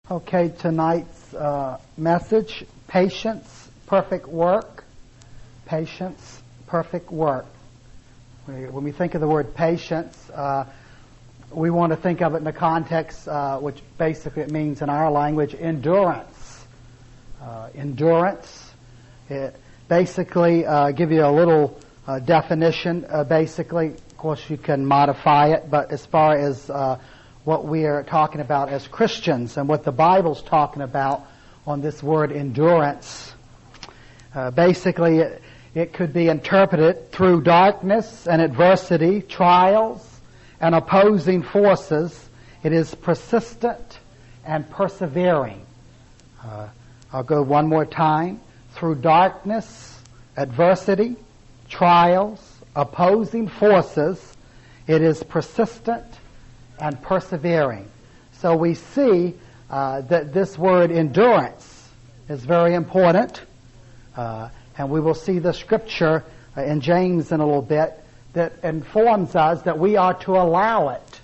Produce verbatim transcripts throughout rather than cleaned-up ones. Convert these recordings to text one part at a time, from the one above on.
Okay, tonight's uh, message, patience, perfect work. Patience, perfect work. When we think of the word patience, uh, we want to think of it in the context, uh, which basically it means in our language, endurance. Uh, endurance. It basically, uh, give you a little uh, definition. Uh, basically, of course, you can modify it, but as far as uh, what we are talking about as Christians and what the Bible's talking about on this word endurance. Uh, basically, it, it could be interpreted through darkness and adversity, trials and opposing forces. It is persistent and persevering. Uh, I'll go one more time. Through darkness, adversity, trials, opposing forces, it is persistent and persevering. So we see uh, that this word endurance is very important, uh, and we will see the scripture uh, in James in a little bit that informs us that we are to allow it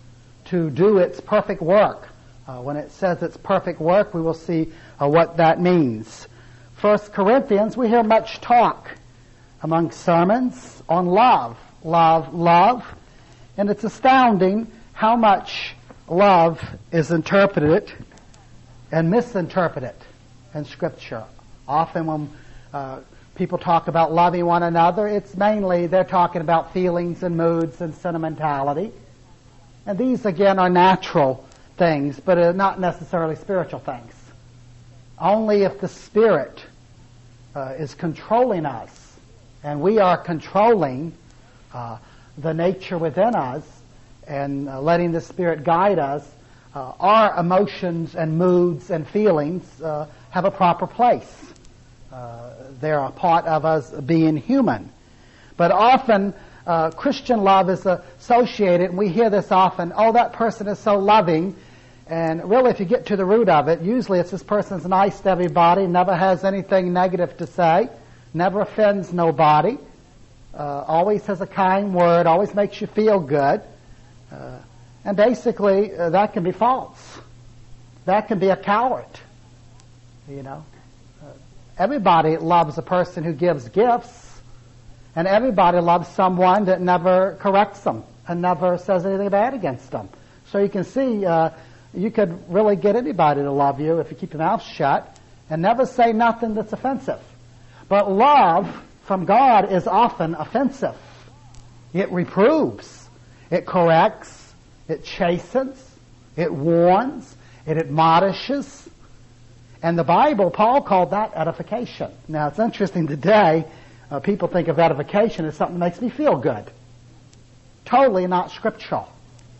to do its perfect work. Uh, when it says its perfect work, we will see uh, what that means. First Corinthians, we hear much talk among sermons on love, love, love, and it's astounding how much love is interpreted and misinterpreted in Scripture. Often when uh, people talk about loving one another, it's mainly they're talking about feelings and moods and sentimentality. And these, again, are natural things, but are not necessarily spiritual things. Only if the Spirit uh, is controlling us and we are controlling uh, the nature within us, and uh, letting the Spirit guide us, uh, our emotions and moods and feelings uh, have a proper place. Uh, they're a part of us being human. But often, uh, Christian love is associated, and we hear this often, oh, that person is so loving. And really, if you get to the root of it, usually it's this person's nice to everybody, never has anything negative to say, never offends nobody, uh, always has a kind word, always makes you feel good. Uh, and basically, uh, that can be false. That can be a coward. You know, uh, everybody loves a person who gives gifts, and everybody loves someone that never corrects them and never says anything bad against them. So you can see, uh, you could really get anybody to love you if you keep your mouth shut and never say nothing that's offensive. But love from God is often offensive. It reproves. It corrects, it chastens, it warns, it admonishes. And the Bible, Paul called that edification. Now, it's interesting today, uh, people think of edification as something that makes me feel good. Totally not scriptural.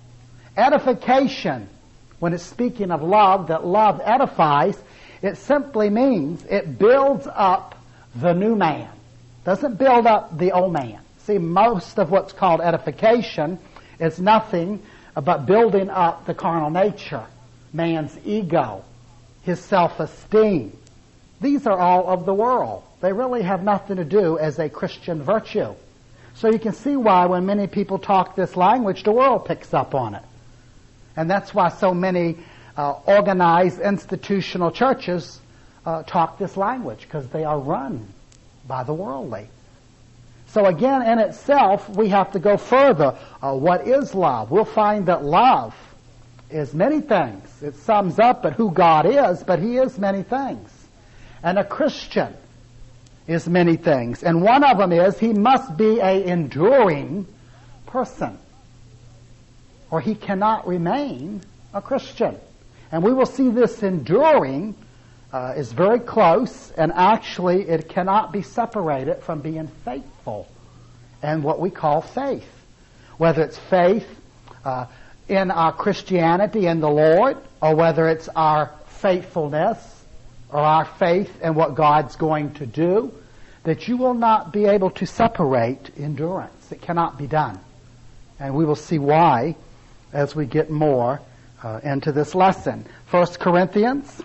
Edification, when it's speaking of love, that love edifies, it simply means it builds up the new man. Doesn't build up the old man. See, most of what's called edification is nothing but building up the carnal nature, man's ego, his self-esteem. These are all of the world. They really have nothing to do as a Christian virtue. So you can see why when many people talk this language, the world picks up on it. And that's why so many uh, organized institutional churches uh, talk this language, because they are run by the worldly. So again, in itself, we have to go further. Uh, what is love? We'll find that love is many things. It sums up at who God is, but He is many things. And a Christian is many things. And one of them is he must be an enduring person, or he cannot remain a Christian. And we will see this enduring Uh, is very close, and actually it cannot be separated from being faithful and what we call faith. Whether it's faith uh, in our Christianity in the Lord, or whether it's our faithfulness or our faith in what God's going to do, that you will not be able to separate endurance. It cannot be done. And we will see why as we get more uh, into this lesson. First Corinthians,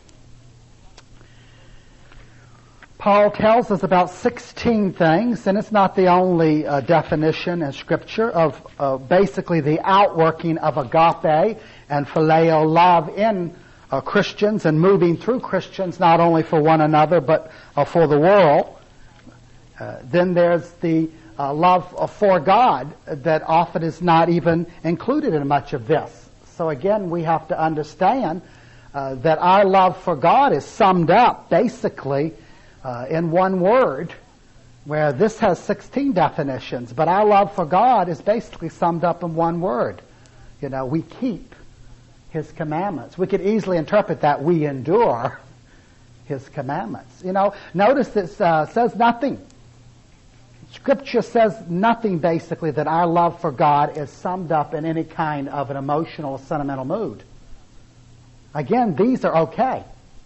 Paul tells us about sixteen things, and it's not the only uh, definition in Scripture of uh, basically the outworking of agape and phileo love in uh, Christians and moving through Christians, not only for one another but uh, for the world. Uh, then there's the uh, love for God that often is not even included in much of this. So again, we have to understand uh, that our love for God is summed up basically uh, in one word, where this has sixteen definitions, but our love for God is basically summed up in one word. You know, we keep His commandments. We could easily interpret that we endure His commandments. You know, notice it uh, says nothing. Scripture says nothing, basically, that our love for God is summed up in any kind of an emotional, sentimental mood. Again, these are okay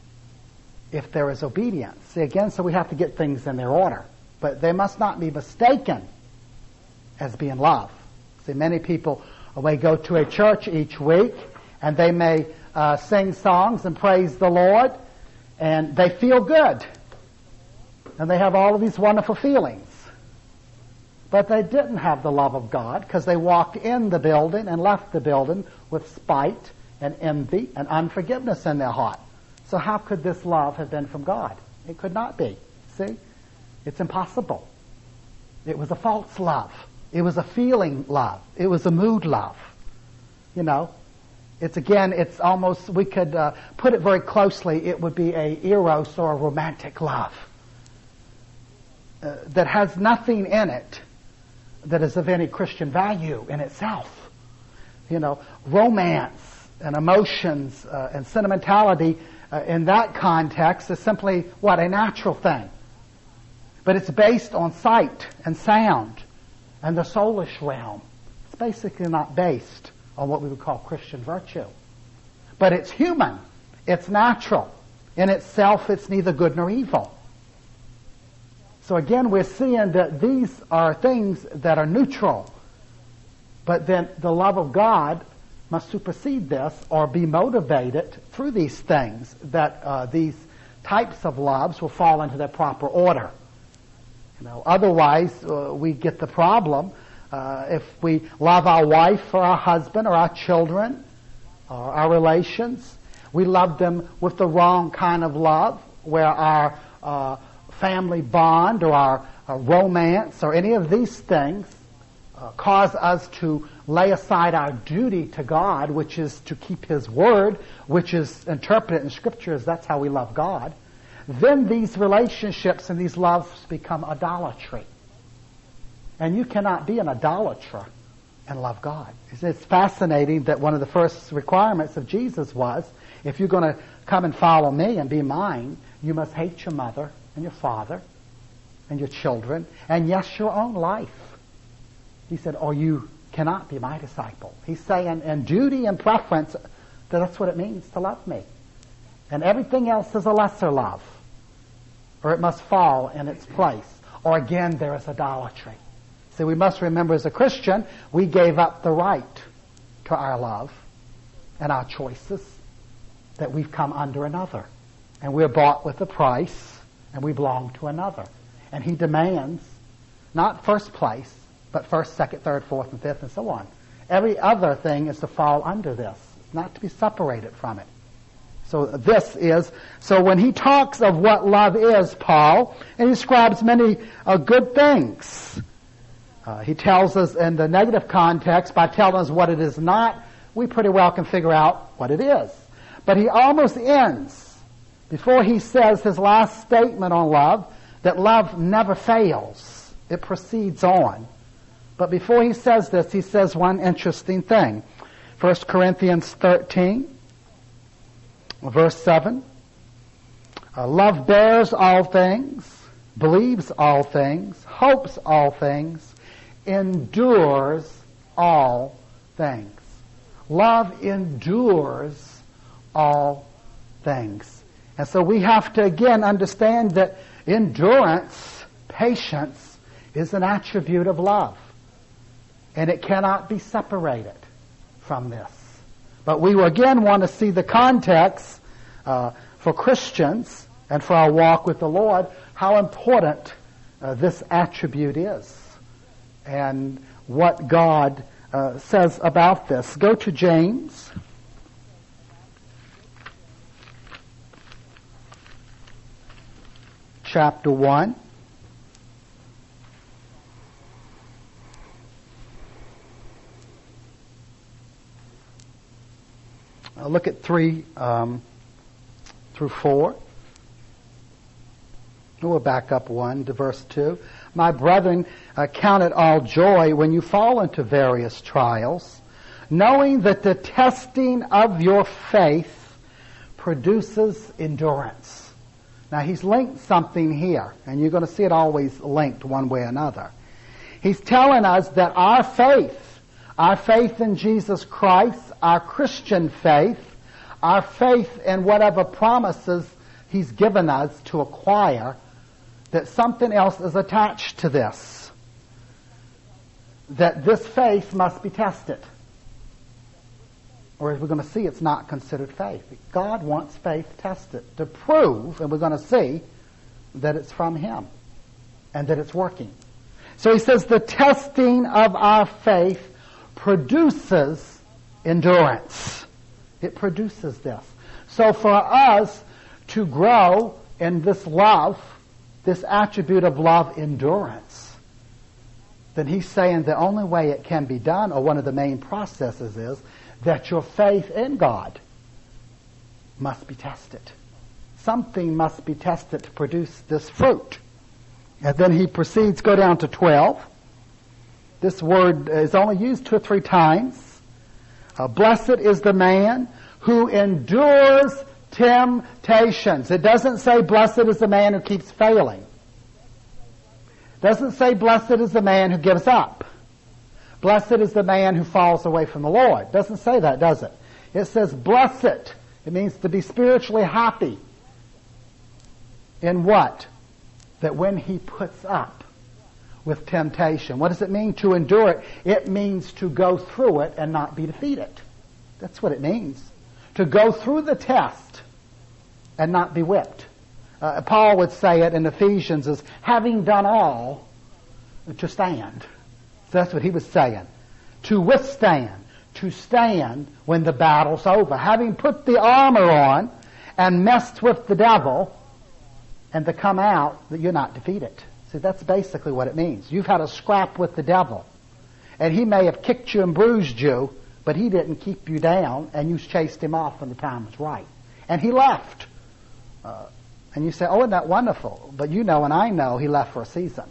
if there is obedience. See, again, so we have to get things in their order. But they must not be mistaken as being love. See, many people may go to a church each week, and they may uh, sing songs and praise the Lord, and they feel good. And they have all of these wonderful feelings. But they didn't have the love of God because they walked in the building and left the building with spite and envy and unforgiveness in their heart. So how could this love have been from God? It could not be. See? It's impossible. It was a false love. It was a feeling love. It was a mood love. You know? It's again, it's almost, we could uh, put it very closely, it would be a eros or a romantic love uh, that has nothing in it that is of any Christian value in itself. You know, romance and emotions uh, and sentimentality uh, in that context is simply, what, a natural thing. But it's based on sight and sound and the soulish realm. It's basically not based on what we would call Christian virtue. But it's human. It's natural. In itself, it's neither good nor evil. So again, we're seeing that these are things that are neutral. But then the love of God must supersede this or be motivated through these things, that uh, these types of loves will fall into their proper order. You know, otherwise, uh, we get the problem. Uh, if we love our wife or our husband or our children or our relations, we love them with the wrong kind of love, where our uh, family bond or our, our romance or any of these things uh, cause us to lay aside our duty to God, which is to keep His Word, which is interpreted in Scripture as that's how we love God. Then these relationships and these loves become idolatry. And you cannot be an idolater and love God. It's fascinating that one of the first requirements of Jesus was, if you're going to come and follow me and be mine, you must hate your mother and your father and your children, and yes, your own life. He said, or you cannot be my disciple. He's saying in duty and preference that that's what it means to love me. And everything else is a lesser love, or it must fall in its place. Or again, there is idolatry. See, we must remember as a Christian, we gave up the right to our love and our choices, that we've come under another. And we're bought with a price, and we belong to another. And He demands not first place, but first, second, third, fourth, and fifth, and so on. Every other thing is to fall under this. It's not to be separated from it. So this is, so when he talks of what love is, Paul, and he describes many uh, good things. Uh, he tells us in the negative context, by telling us what it is not, we pretty well can figure out what it is. But he almost ends, before he says his last statement on love, that love never fails. It proceeds on. But before he says this, he says one interesting thing. First Corinthians thirteen, verse seven. Uh, love bears all things, believes all things, hopes all things, endures all things. Love endures all things. And so we have to again understand that endurance, patience, is an attribute of love. And it cannot be separated from this. But we again want to see the context uh, for Christians and for our walk with the Lord, how important uh, this attribute is and what God uh, says about this. Go to James. chapter one. Uh, look at three um, through four. We'll back up one to verse two. My brethren, uh, count it all joy when you fall into various trials, knowing that the testing of your faith produces endurance. Now he's linked something here, and you're going to see it always linked one way or another. He's telling us that our faith, our faith in Jesus Christ, our Christian faith, our faith in whatever promises He's given us to acquire, that something else is attached to this. That this faith must be tested. Or as we're going to see, it's not considered faith. God wants faith tested to prove, and we're going to see, that it's from Him and that it's working. So he says the testing of our faith produces endurance. It produces this. So for us to grow in this love, this attribute of love, endurance, then he's saying the only way it can be done, or one of the main processes, is that your faith in God must be tested. Something must be tested to produce this fruit. And then he proceeds, go down to twelve. This word is only used two or three times. Uh, Blessed is the man who endures temptations. It doesn't say blessed is the man who keeps failing. It doesn't say blessed is the man who gives up. Blessed is the man who falls away from the Lord. It doesn't say that, does it? It says blessed. It means to be spiritually happy. In what? That when he puts up with temptation. What does it mean to endure it? It means to go through it and not be defeated. That's what it means. To go through the test and not be whipped. Uh, Paul would say it in Ephesians as having done all to stand. So that's what he was saying. To withstand, to stand when the battle's over. Having put the armor on and messed with the devil, and to come out that you're not defeated. See, that's basically what it means. You've had a scrap with the devil, and he may have kicked you and bruised you, but he didn't keep you down, and you chased him off when the time was right. And he left. Uh, and you say, oh, isn't that wonderful? But you know and I know he left for a season.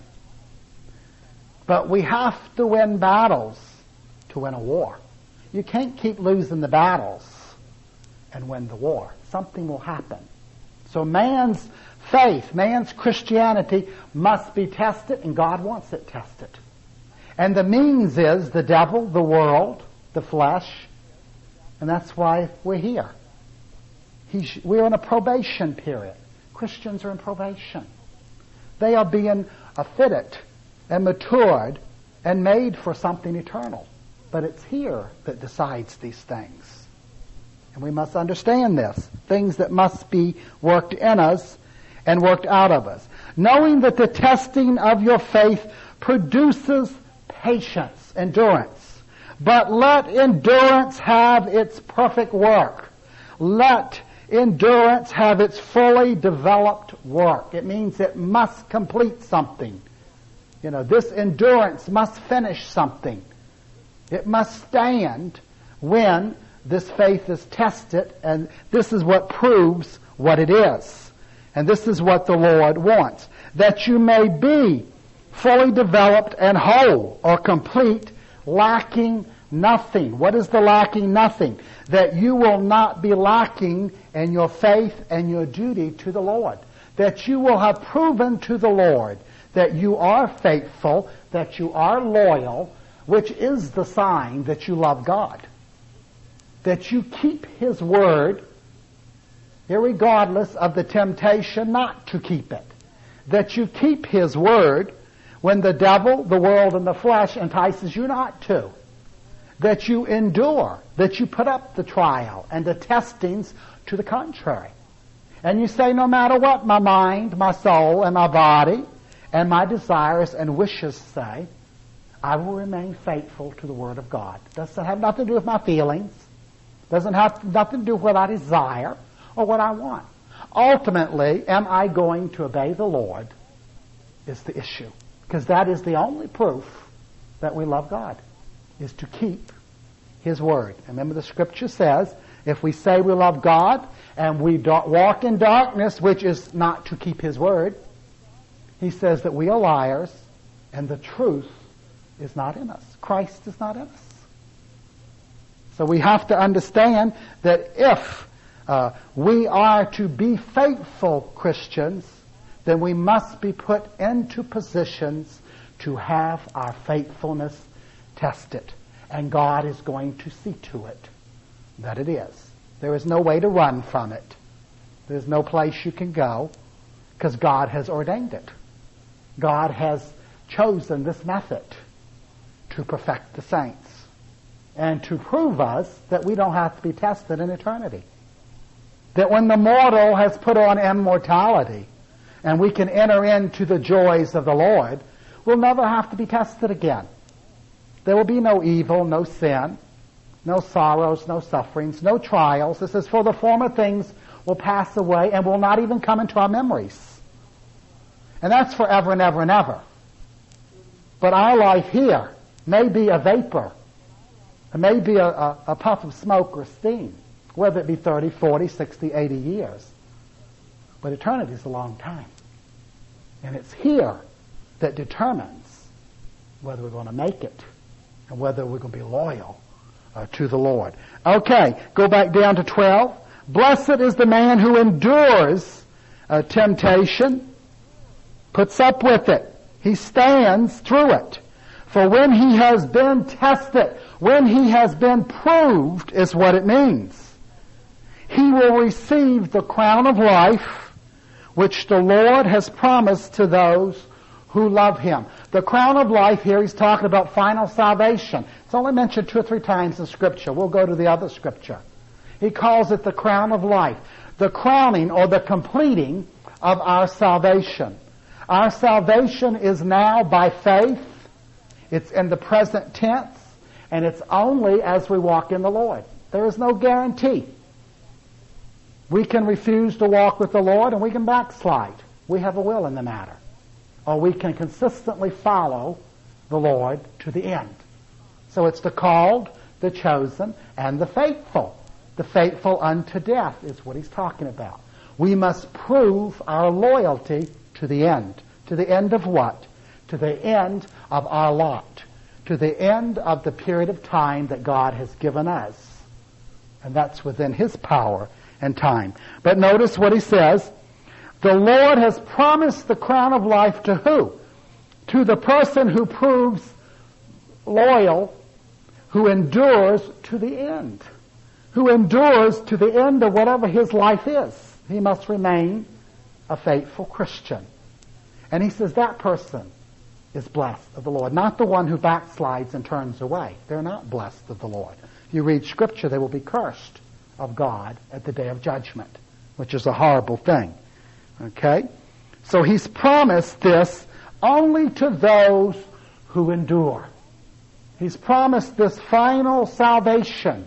But we have to win battles to win a war. You can't keep losing the battles and win the war. Something will happen. So man's faith, man's Christianity must be tested, and God wants it tested. And the means is the devil, the world, the flesh, and that's why we're here. He's, we're in a probation period. Christians are in probation. They are being fitted and matured and made for something eternal. But it's here that decides these things. And we must understand this. Things that must be worked in us and worked out of us. Knowing that the testing of your faith produces patience, endurance. But let endurance have its perfect work. Let endurance have its fully developed work. It means it must complete something. You know, this endurance must finish something. It must stand when this faith is tested, and this is what proves what it is. And this is what the Lord wants. That you may be fully developed and whole or complete, lacking nothing. What is the lacking nothing? That you will not be lacking in your faith and your duty to the Lord. That you will have proven to the Lord that you are faithful, that you are loyal, which is the sign that you love God. That you keep His word, irregardless of the temptation not to keep it. That you keep His word when the devil, the world, and the flesh entices you not to. That you endure, that you put up the trial and the testings to the contrary. And you say, no matter what my mind, my soul, and my body, and my desires and wishes say, I will remain faithful to the Word of God. Doesn't have nothing to do with my feelings. Doesn't have nothing to do with what I desire or what I want. Ultimately, am I going to obey the Lord is the issue. Because that is the only proof that we love God, is to keep His Word. And remember the Scripture says, if we say we love God and we do- walk in darkness, which is not to keep His Word, He says that we are liars and the truth is not in us. Christ is not in us. So we have to understand that if uh, we are to be faithful Christians, then we must be put into positions to have our faithfulness tested. And God is going to see to it that it is. There is no way to run from it. There's no place you can go because God has ordained it. God has chosen this method to perfect the saints and to prove us that we don't have to be tested in eternity. That when the mortal has put on immortality and we can enter into the joys of the Lord, we'll never have to be tested again. There will be no evil, no sin, no sorrows, no sufferings, no trials. This is for the former things will pass away and will not even come into our memories. And that's forever and ever and ever. But our life here may be a vapor. It may be a, a, a puff of smoke or steam, whether it be thirty, forty, sixty, eighty years. But eternity is a long time. And it's here that determines whether we're going to make it and whether we're going to be loyal uh, to the Lord. Okay, go back down to twelve. Blessed is the man who endures uh, temptation, puts up with it. He stands through it. For when he has been tested, when he has been proved, is what it means. He will receive the crown of life, which the Lord has promised to those who love Him. The crown of life here, he's talking about final salvation. It's only mentioned two or three times in Scripture. We'll go to the other Scripture. He calls it the crown of life. The crowning or the completing of our salvation. Our salvation is now by faith. It's in the present tense. And it's only as we walk in the Lord. There is no guarantee. We can refuse to walk with the Lord and we can backslide. We have a will in the matter. Or we can consistently follow the Lord to the end. So it's the called, the chosen, and the faithful. The faithful unto death is what he's talking about. We must prove our loyalty to the end. To the end of what? To the end of our lot. To the end of the period of time that God has given us. And that's within His power and time. But notice what he says. The Lord has promised the crown of life to who? To the person who proves loyal, who endures to the end. Who endures to the end of whatever his life is. He must remain a faithful Christian. And he says that person is blessed of the Lord. Not the one who backslides and turns away. They're not blessed of the Lord. If you read Scripture, they will be cursed of God at the day of judgment, which is a horrible thing. Okay? So he's promised this only to those who endure. He's promised this final salvation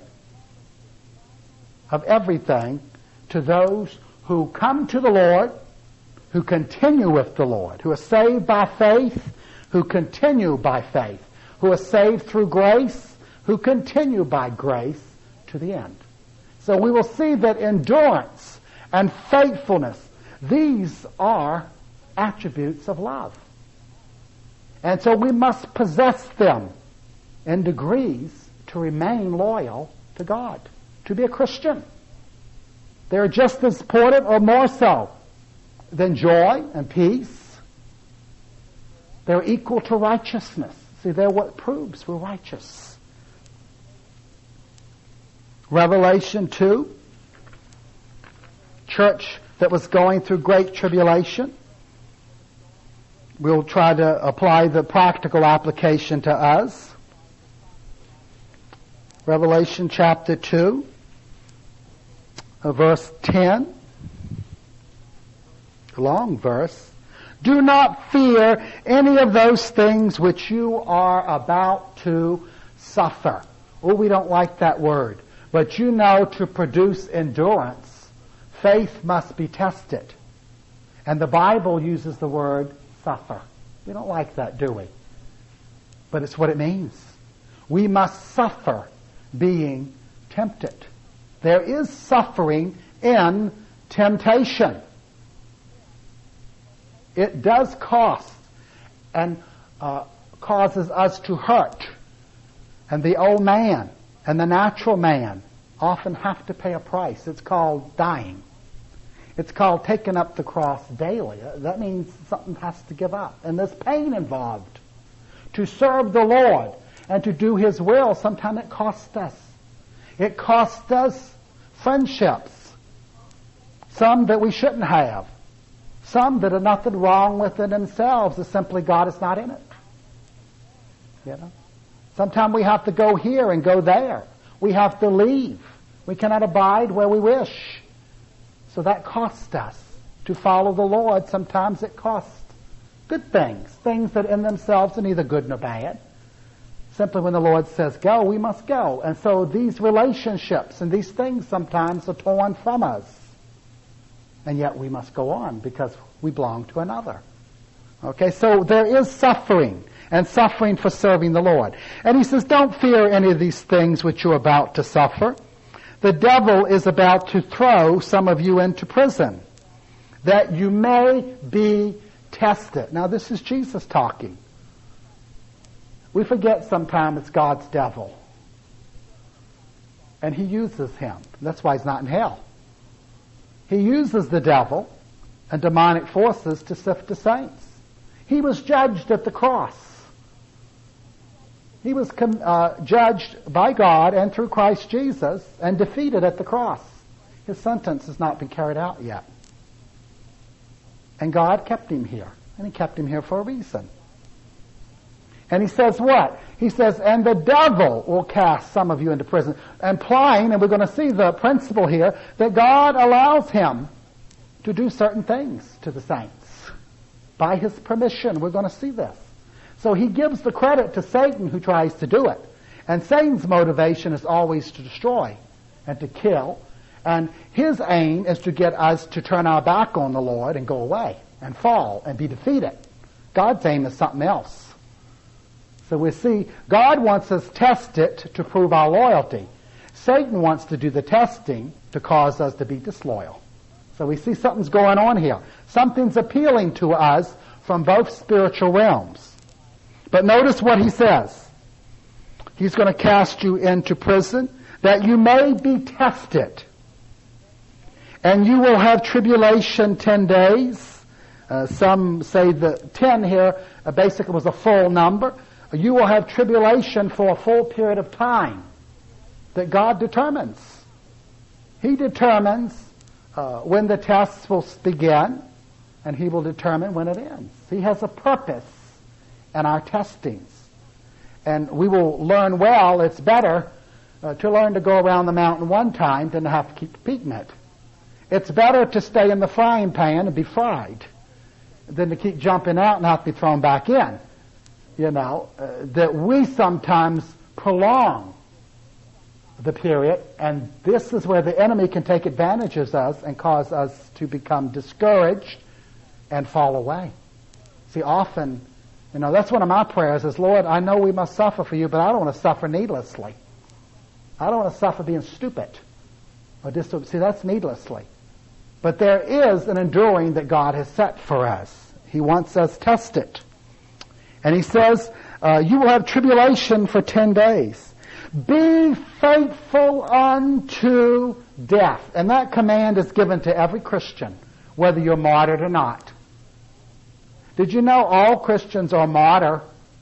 of everything to those who come to the Lord, who continue with the Lord, who are saved by faith, who continue by faith, who are saved through grace, who continue by grace to the end. So we will see that endurance and faithfulness, these are attributes of love. And so we must possess them in degrees to remain loyal to God, to be a Christian. They're just as important or more so than joy and peace. They're equal to righteousness. See, they're what proves we're righteous. Revelation two, church that was going through great tribulation. We'll try to apply the practical application to us. Revelation chapter two, verse ten. A long verse. Do not fear any of those things which you are about to suffer. Oh, we don't like that word. But you know, to produce endurance, faith must be tested. And the Bible uses the word suffer. We don't like that, do we? But it's what it means. We must suffer being tempted. There is suffering in temptation. It does cost and uh, causes us to hurt. And the old man and the natural man often have to pay a price. It's called dying. It's called taking up the cross daily. That means something has to give up. And there's pain involved. To serve the Lord and to do His will, sometimes it costs us. It costs us friendships. Some that we shouldn't have. Some that are nothing wrong with it themselves. It's simply God is not in it. You know? Sometimes we have to go here and go there. We have to leave. We cannot abide where we wish. So that costs us. To follow the Lord, sometimes it costs good things. Things that in themselves are neither good nor bad. Simply when the Lord says go, we must go. And so these relationships and these things sometimes are torn from us. And yet we must go on because we belong to another. Okay, so there is suffering, and suffering for serving the Lord. And he says, don't fear any of these things which you're about to suffer. The devil is about to throw some of you into prison, that you may be tested. Now this is Jesus talking. We forget sometimes it's God's devil. And he uses him. That's why he's not in hell. He uses the devil and demonic forces to sift the saints. He was judged at the cross. He was uh, judged by God and through Christ Jesus and defeated at the cross. His sentence has not been carried out yet. And God kept him here. And he kept him here for a reason. And he says what? He says, and the devil will cast some of you into prison. Implying, and we're going to see the principle here, that God allows him to do certain things to the saints. By his permission. We're going to see this. So he gives the credit to Satan who tries to do it. And Satan's motivation is always to destroy and to kill. And his aim is to get us to turn our back on the Lord and go away and fall and be defeated. God's aim is something else. So we see God wants us tested to prove our loyalty. Satan wants to do the testing to cause us to be disloyal. So we see something's going on here. Something's appealing to us from both spiritual realms. But notice what he says. He's going to cast you into prison that you may be tested. And you will have tribulation ten days. Uh, some say that ten here uh, basically was a full number. You will have tribulation for a full period of time that God determines. He determines uh, when the tests will begin, and he will determine when it ends. He has a purpose in our testings. And we will learn well, it's better uh, to learn to go around the mountain one time than to have to keep repeating it. It's better to stay in the frying pan and be fried than to keep jumping out and have to be thrown back in. You know, uh, that we sometimes prolong the period, and this is where the enemy can take advantage of us and cause us to become discouraged and fall away. See, often, you know, that's one of my prayers is, Lord, I know we must suffer for you, but I don't want to suffer needlessly. I don't want to suffer being stupid. Or just, see, that's needlessly. But there is an enduring that God has set for us. He wants us tested. And he says, uh, you will have tribulation for ten days. Be faithful unto death. And that command is given to every Christian, whether you're martyred or not. Did you know all Christians are martyr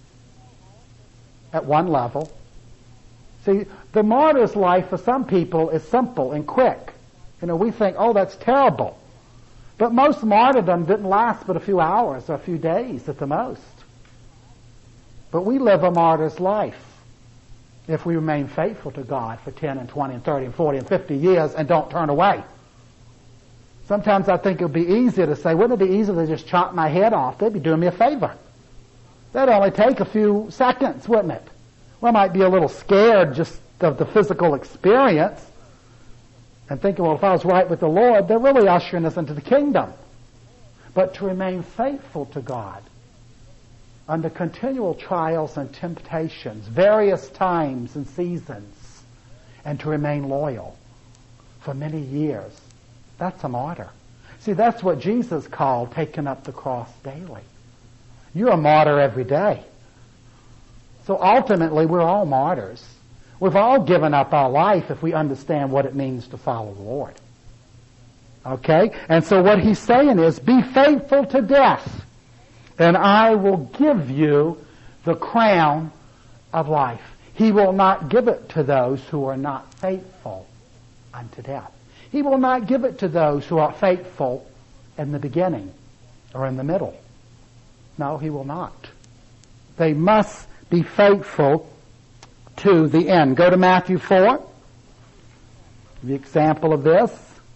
at one level? See, the martyr's life for some people is simple and quick. You know, we think, oh, that's terrible. But most martyrdom didn't last but a few hours or a few days at the most. But we live a martyr's life if we remain faithful to God for ten and twenty and thirty and forty and fifty years and don't turn away. Sometimes I think it would be easier to say, wouldn't it be easier to just chop my head off? They'd be doing me a favor. That'd only take a few seconds, wouldn't it? Well, I might be a little scared just of the physical experience. and thinking, well, if I was right with the Lord, they're really ushering us into the kingdom. But to remain faithful to God under continual trials and temptations, various times and seasons, and to remain loyal for many years, that's a martyr. See, that's what Jesus called taking up the cross daily. You're a martyr every day. So ultimately, we're all martyrs. We've all given up our life if we understand what it means to follow the Lord. Okay? And so what he's saying is, be faithful to death, and I will give you the crown of life. He will not give it to those who are not faithful unto death. He will not give it to those who are faithful in the beginning or in the middle. No, he will not. They must be faithful to the end. Go to Matthew four. The example of this.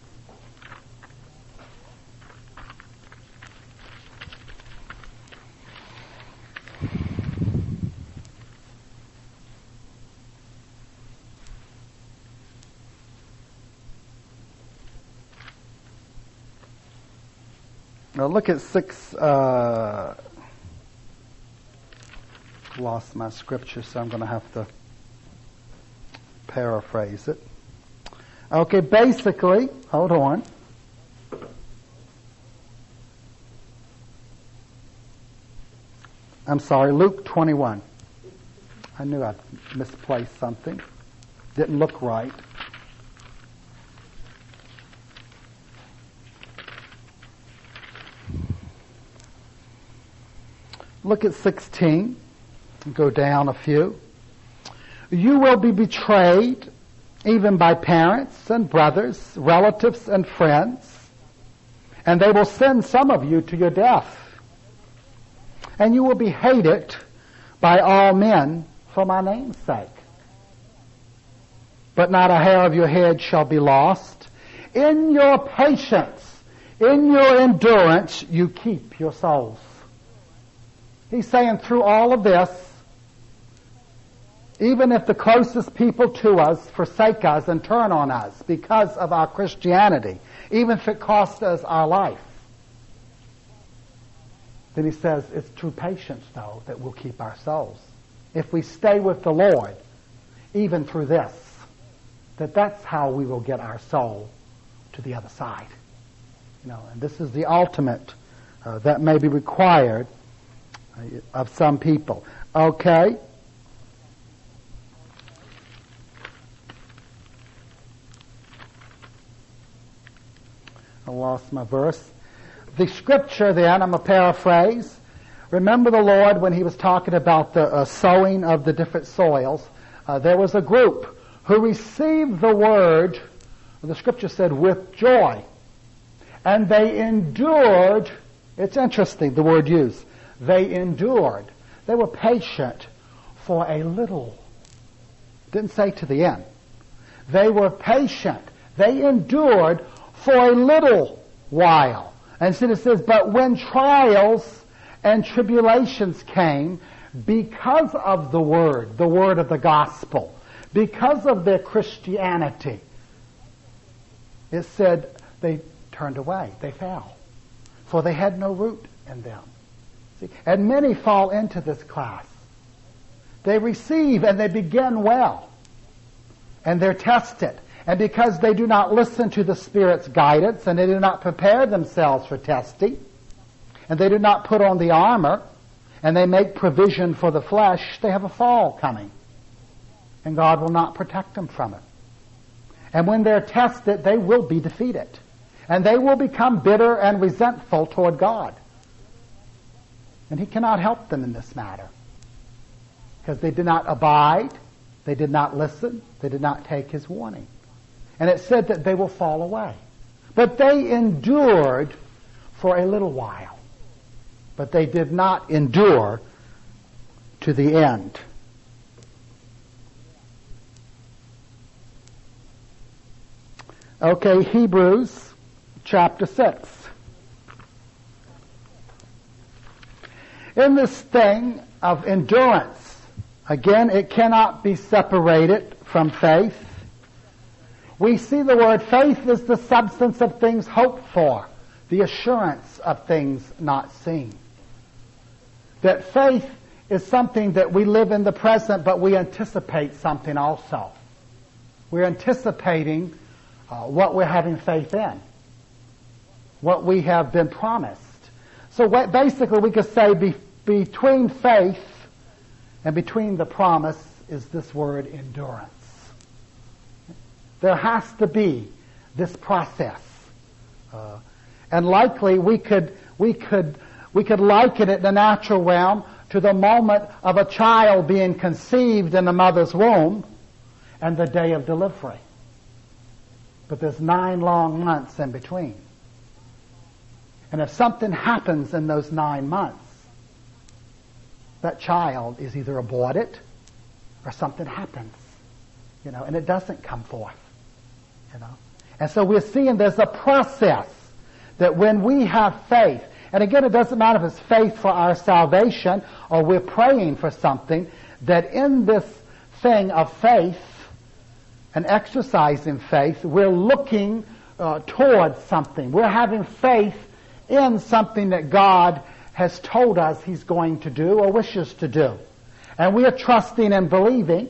Now look at six, uh, lost my scripture, so I'm going to have to paraphrase it. Okay, basically, hold on. I'm sorry, Luke twenty-one. I knew I'd misplaced something. Didn't look right. Look at sixteen. Go down a few. You will be betrayed even by parents and brothers, relatives and friends, and they will send some of you to your death. And you will be hated by all men for my name's sake. But not a hair of your head shall be lost. In your patience, in your endurance, you keep your souls. He's saying through all of this, even if the closest people to us forsake us and turn on us because of our Christianity, even if it costs us our life, then he says it's through patience, though, that we'll keep our souls. If we stay with the Lord, even through this, that that's how we will get our soul to the other side. You know, and this is the ultimate uh, that may be required of some people. Okay? I lost my verse. The scripture then, I'm going to paraphrase. Remember the Lord when he was talking about the uh, sowing of the different soils. Uh, there was a group who received the word, the scripture said, with joy. And they endured, it's interesting the word used, they endured. They were patient for a little. Didn't say to the end. They were patient. They endured for a little while. And so it says, but when trials and tribulations came, because of the word, the word of the gospel, because of their Christianity, it said they turned away. They fell. For they had no root in them. See? And many fall into this class. They receive and they begin well. And they're tested. And because they do not listen to the Spirit's guidance and they do not prepare themselves for testing, and they do not put on the armor, and they make provision for the flesh, they have a fall coming. And God will not protect them from it. And when they're tested, they will be defeated. And they will become bitter and resentful toward God. And he cannot help them in this matter. Because they did not abide, they did not listen, they did not take his warning. And it said that they will fall away. But they endured for a little while. But they did not endure to the end. Okay, Hebrews chapter six. In this thing of endurance, again, it cannot be separated from faith. we see the word faith is the substance of things hoped for, the assurance of things not seen. That faith is something that we live in the present, but we anticipate something also. We're anticipating uh, what we're having faith in, what we have been promised. So what, basically we could say be, between faith and between the promise is this word endurance. There has to be this process. Uh, and likely we could, we could, we could liken it in the natural realm to the moment of a child being conceived in the mother's womb and the day of delivery. But there's nine long months in between. And if something happens in those nine months, that child is either aborted or something happens, you know, and it doesn't come forth, you know. And so we're seeing there's a process that when we have faith, and again, it doesn't matter if it's faith for our salvation or we're praying for something, that in this thing of faith and exercising faith, we're looking uh, towards something. We're having faith in something that God has told us He's going to do or wishes to do. And we are trusting and believing,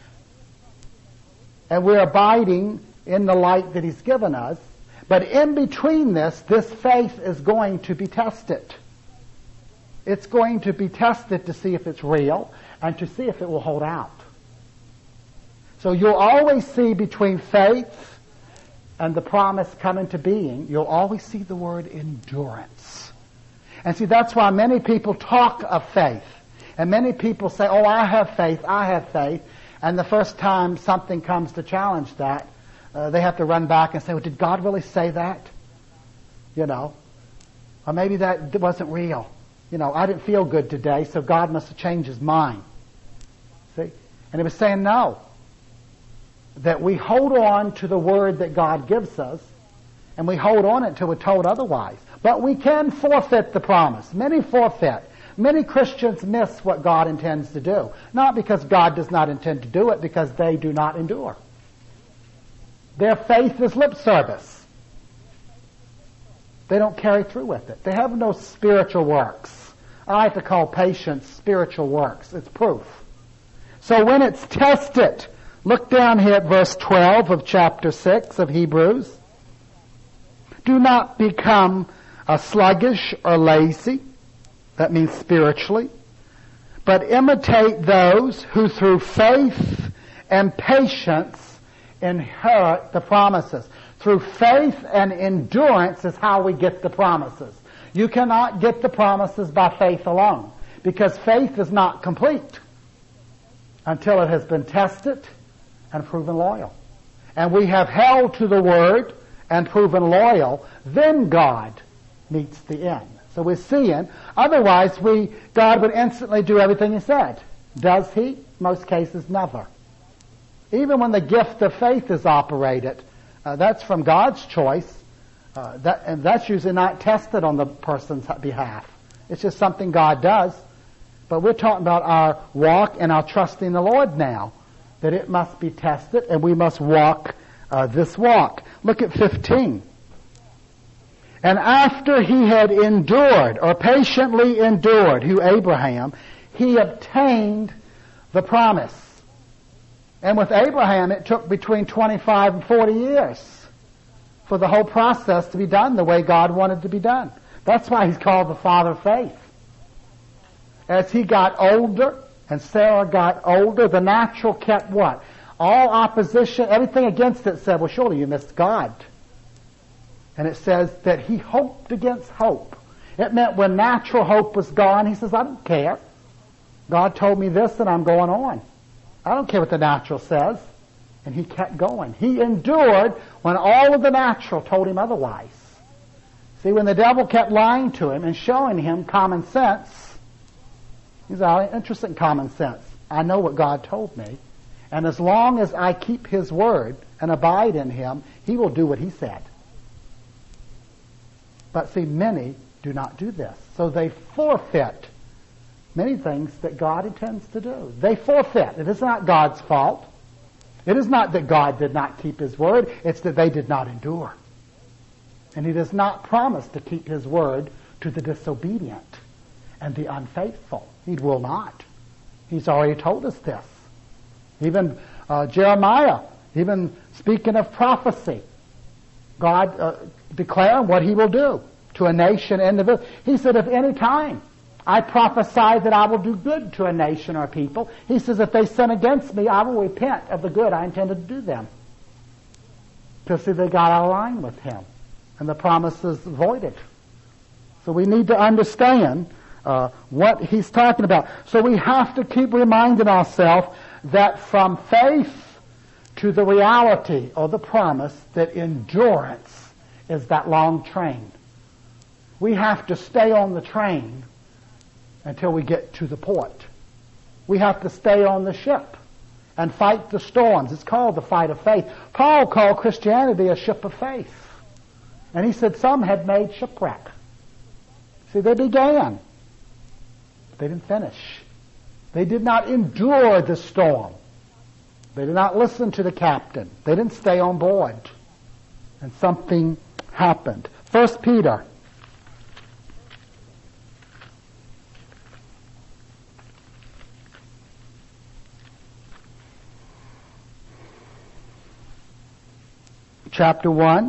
and we're abiding in the light that He's given us. But in between this, this faith is going to be tested. It's going to be tested to see if it's real and to see if it will hold out. So you'll always see between faith and the promise coming to being, you'll always see the word endurance. And see, that's why many people talk of faith. And many people say, oh, I have faith, I have faith. And the first time something comes to challenge that, uh, they have to run back and say, well, did God really say that? You know, or maybe that wasn't real. You know, I didn't feel good today, so God must have changed His mind. See? And it was saying no. That we hold on to the word that God gives us, and we hold on until we're told otherwise. But we can forfeit the promise. Many forfeit. Many Christians miss what God intends to do. Not because God does not intend to do it, because they do not endure. Their faith is lip service. They don't carry through with it. They have no spiritual works. I like to call patience spiritual works. It's proof. So when it's tested, look down here at verse twelve of chapter six of Hebrews. Do not become uh, sluggish or lazy. That means spiritually. But imitate those who through faith and patience inherit the promises. Through faith and endurance is how we get the promises. You cannot get the promises by faith alone, because faith is not complete until it has been tested and proven loyal. And we have held to the word and proven loyal, then God meets the end. So we're seeing, otherwise we God would instantly do everything He said. Does He? Most cases, never. Even when the gift of faith is operated, uh, that's from God's choice, uh, that, and that's usually not tested on the person's behalf. It's just something God does. But we're talking about our walk and our trusting the Lord now, that it must be tested, and we must walk uh, this walk. Look at fifteen. And after he had endured, or patiently endured, who Abraham, he obtained the promise. And with Abraham, it took between twenty-five and forty years for the whole process to be done the way God wanted to be done. That's why he's called the father of faith. As he got older, and Sarah got older, the natural kept what? All opposition, everything against it said, well, surely you missed God. And it says that he hoped against hope. It meant when natural hope was gone, he says, I don't care. God told me this and I'm going on. I don't care what the natural says. And he kept going. He endured when all of the natural told him otherwise. See, when the devil kept lying to him and showing him common sense, he's all interested in common sense. I know what God told me. And as long as I keep his word and abide in him, he will do what he said. But see, many do not do this. So they forfeit many things that God intends to do. They forfeit. It is not God's fault. It is not that God did not keep His word, it's that they did not endure. And He does not promise to keep His word to the disobedient and the unfaithful. He will not. He's already told us this. Even uh, Jeremiah, even speaking of prophecy, God uh, declaring what He will do to a nation and the village. He said, if any time I prophesy that I will do good to a nation or people, He says, if they sin against me, I will repent of the good I intended to do them. Because see, they got out of line with Him, and the promise is voided. So we need to understand uh, what He's talking about. So we have to keep reminding ourselves that from faith to the reality or the promise, that endurance is that long train. We have to stay on the train until we get to the port. We have to stay on the ship and fight the storms. It's called the fight of faith. Paul called Christianity a ship of faith. And he said some had made shipwreck. See, they began, but they didn't finish. They did not endure the storm. They did not listen to the captain. They didn't stay on board. And something happened. First Peter. Chapter one,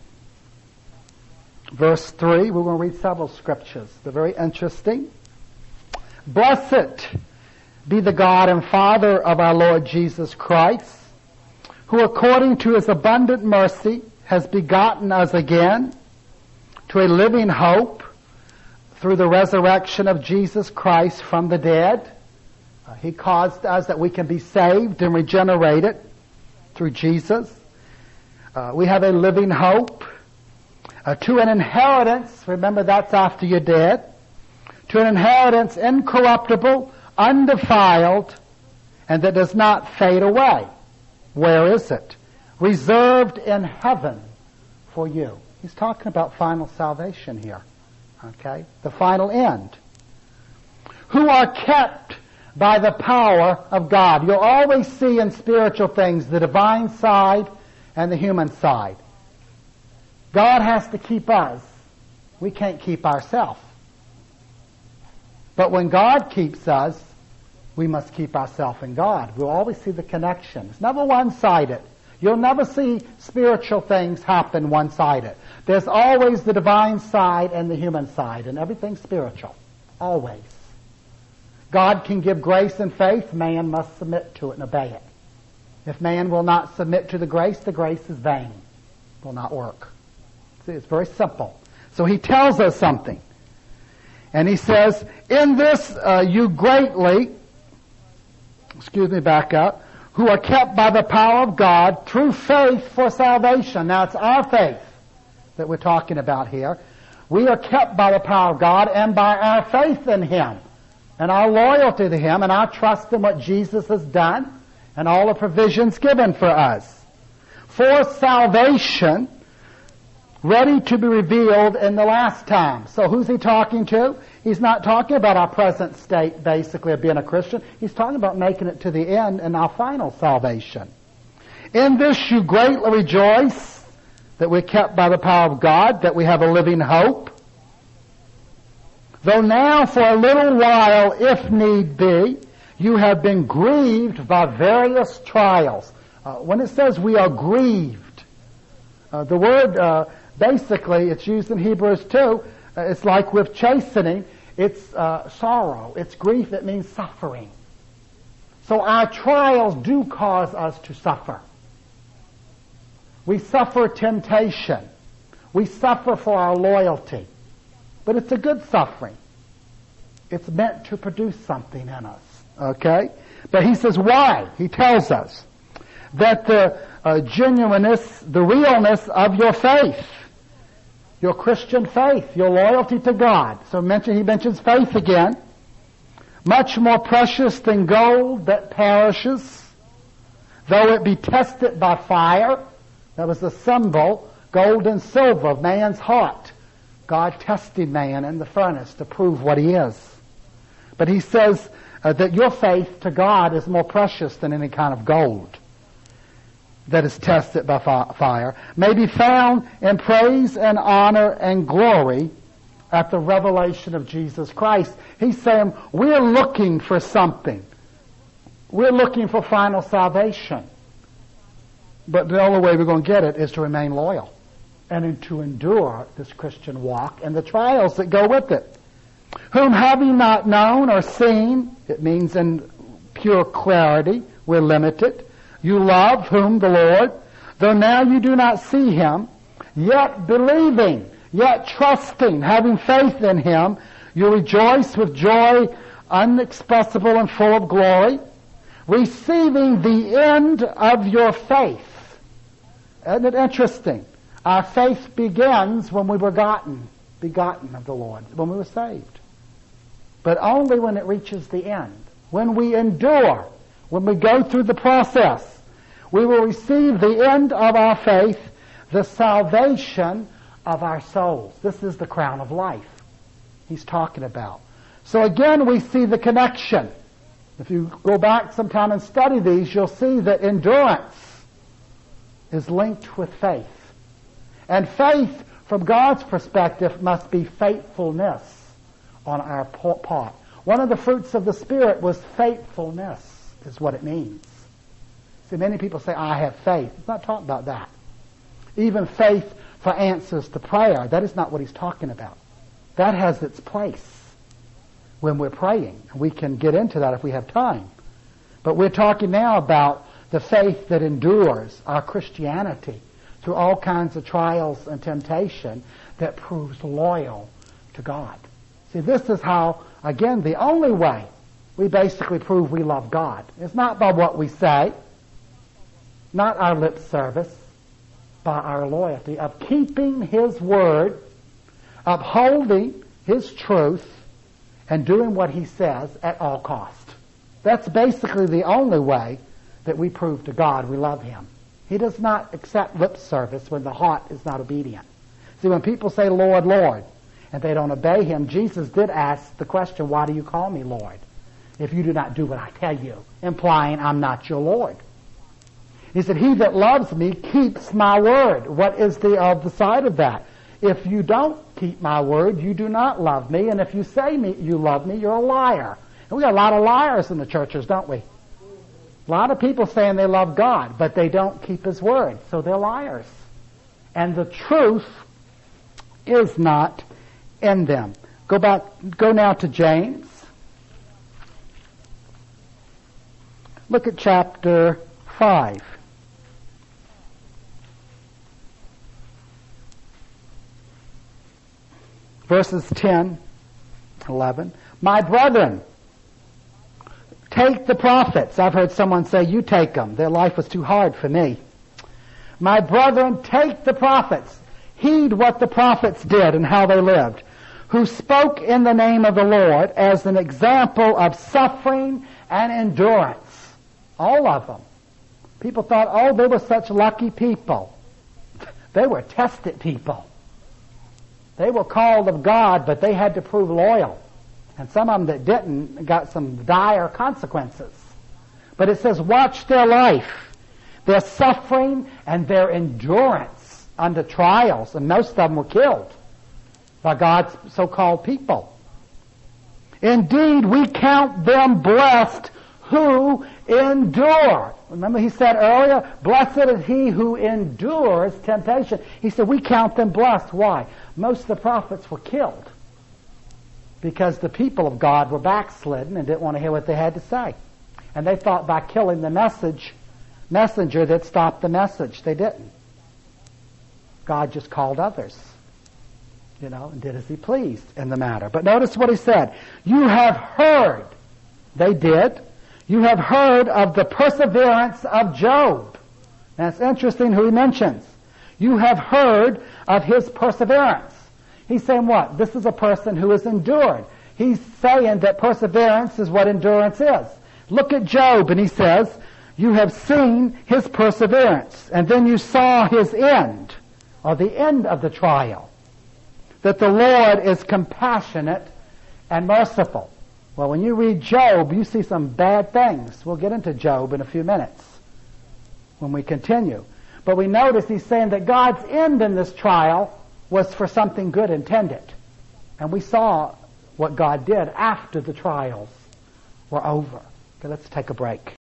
verse three. We're going to read several scriptures. They're very interesting. Blessed be the God and Father of our Lord Jesus Christ, who according to His abundant mercy has begotten us again to a living hope through the resurrection of Jesus Christ from the dead. Uh, he caused us that we can be saved and regenerated through Jesus. Uh, we have a living hope uh, to an inheritance. Remember, that's after you're dead. To an inheritance incorruptible, undefiled, and that does not fade away. Where is it? Reserved in heaven for you. He's talking about final salvation here. Okay? The final end. Who are kept by the power of God. You'll always see in spiritual things the divine side and the human side. God has to keep us. We can't keep ourselves. But when God keeps us, we must keep ourselves in God. We'll always see the connection. It's never one-sided. You'll never see spiritual things happen one-sided. There's always the divine side and the human side, and everything's spiritual. Always. God can give grace and faith. Man must submit to it and obey it. If man will not submit to the grace, the grace is vain. It will not work. See, it's very simple. So he tells us something. And he says, in this uh, you greatly, excuse me, back up, who are kept by the power of God through faith for salvation. Now it's our faith that we're talking about here. We are kept by the power of God and by our faith in Him and our loyalty to Him and our trust in what Jesus has done and all the provisions given for us. For salvation, ready to be revealed in the last time. So who's he talking to? He's not talking about our present state, basically, of being a Christian. He's talking about making it to the end and our final salvation. In this you greatly rejoice, that we're kept by the power of God, that we have a living hope. Though now for a little while, if need be, you have been grieved by various trials. Uh, when it says we are grieved, uh, the word, uh, basically, it's used in Hebrews too. Uh, it's like with chastening. It's uh, sorrow. It's grief. It means suffering. So our trials do cause us to suffer. We suffer temptation. We suffer for our loyalty. But it's a good suffering. It's meant to produce something in us. Okay? But he says why? He tells us that the uh, genuineness, the realness of your faith, your Christian faith, your loyalty to God. So mention, he mentions faith again. Much more precious than gold that perishes, though it be tested by fire. That was the symbol, gold and silver, of man's heart. God tested man in the furnace to prove what he is. But he says uh, that your faith to God is more precious than any kind of gold. that is tested by fire, may be found in praise and honor and glory at the revelation of Jesus Christ. He's saying we're looking for something. We're looking for final salvation. But the only way we're going to get it is to remain loyal and to endure this Christian walk and the trials that go with it. Whom having not known or seen, it means in pure clarity, we're limited. You love whom the Lord, though now you do not see him, yet believing, yet trusting, having faith in him, you rejoice with joy unexpressible and full of glory, receiving the end of your faith. Isn't it interesting? Our faith begins when we were begotten, begotten of the Lord, when we were saved. But only when it reaches the end. When we endure, when we go through the process, we will receive the end of our faith, the salvation of our souls. This is the crown of life he's talking about. So again, we see the connection. If you go back sometime and study these, you'll see that endurance is linked with faith. And faith, from God's perspective, must be faithfulness on our part. One of the fruits of the Spirit was faithfulness, is what it means. See, many people say, I have faith. It's not talking about that. Even faith for answers to prayer, that is not what he's talking about. That has its place when we're praying. We can get into that if we have time. But we're talking now about the faith that endures our Christianity through all kinds of trials and temptation that proves loyal to God. See, this is how, again, the only way we basically prove we love God. It's not by what we say, not our lip service, by our loyalty of keeping his word, upholding his truth, and doing what he says at all cost. That's basically the only way that we prove to God we love him. He does not accept lip service when the heart is not obedient. See, when people say, Lord, Lord, and they don't obey him, Jesus did ask the question, why do you call me Lord, if you do not do what I tell you, implying I'm not your Lord. He said, he that loves me keeps my word. What is the other side of that? If you don't keep my word, you do not love me, and if you say me, you love me, you're a liar. And we got a lot of liars in the churches, don't we? A lot of people saying they love God, but they don't keep his word, so they're liars. And the truth is not in them. Go back, go now to James. Look at chapter five. Verses ten, eleven. My brethren, take the prophets. I've heard someone say, you take them. Their life was too hard for me. My brethren, take the prophets. Heed what the prophets did and how they lived, who spoke in the name of the Lord as an example of suffering and endurance. All of them. People thought, oh, they were such lucky people. They were tested people. They were called of God, but they had to prove loyal. And some of them that didn't got some dire consequences. But it says, watch their life, their suffering, and their endurance under trials. And most of them were killed by God's so-called people. Indeed, we count them blessed who endure. Remember he said earlier, blessed is he who endures temptation. He said we count them blessed. Why? Most of the prophets were killed because the people of God were backslidden and didn't want to hear what they had to say. And they thought by killing the message, messenger that stopped the message. They didn't. God just called others, you know, and did as he pleased in the matter. But notice what he said. You have heard. They did. You have heard of the perseverance of Job. Now it's interesting who he mentions. You have heard of his perseverance. He's saying what? This is a person who has endured. He's saying that perseverance is what endurance is. Look at Job, and he says, you have seen his perseverance, and then you saw his end, or the end of the trial, that the Lord is compassionate and merciful. Well, when you read Job, you see some bad things. We'll get into Job in a few minutes. when we continue. But we notice he's saying that God's end in this trial was for something good intended. And we saw what God did after the trials were over. Okay, let's take a break.